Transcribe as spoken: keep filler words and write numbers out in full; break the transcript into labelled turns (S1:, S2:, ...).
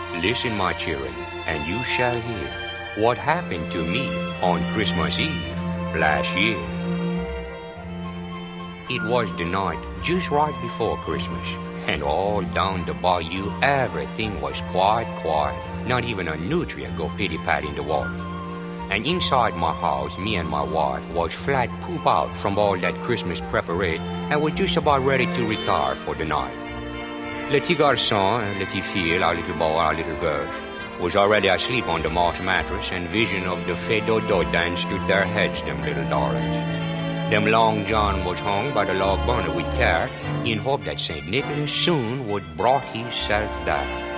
S1: Listen, my children, and you shall hear what happened to me on Christmas Eve last year. It was the night just right before Christmas, and all down the bayou, everything was quiet, quiet. Not even a nutria go pitty-pat in the water. And inside my house, me and my wife was flat poop out from all that Christmas preparade and was just about ready to retire for the night. Le petit garçon, le petit fille, our little boy, our little girl, was already asleep on the moss mattress, and vision of the Fedodo dance stood their heads, them little darlings. Them long John was hung by the log burner with care, in hope that Saint Nicholas soon would brought himself down.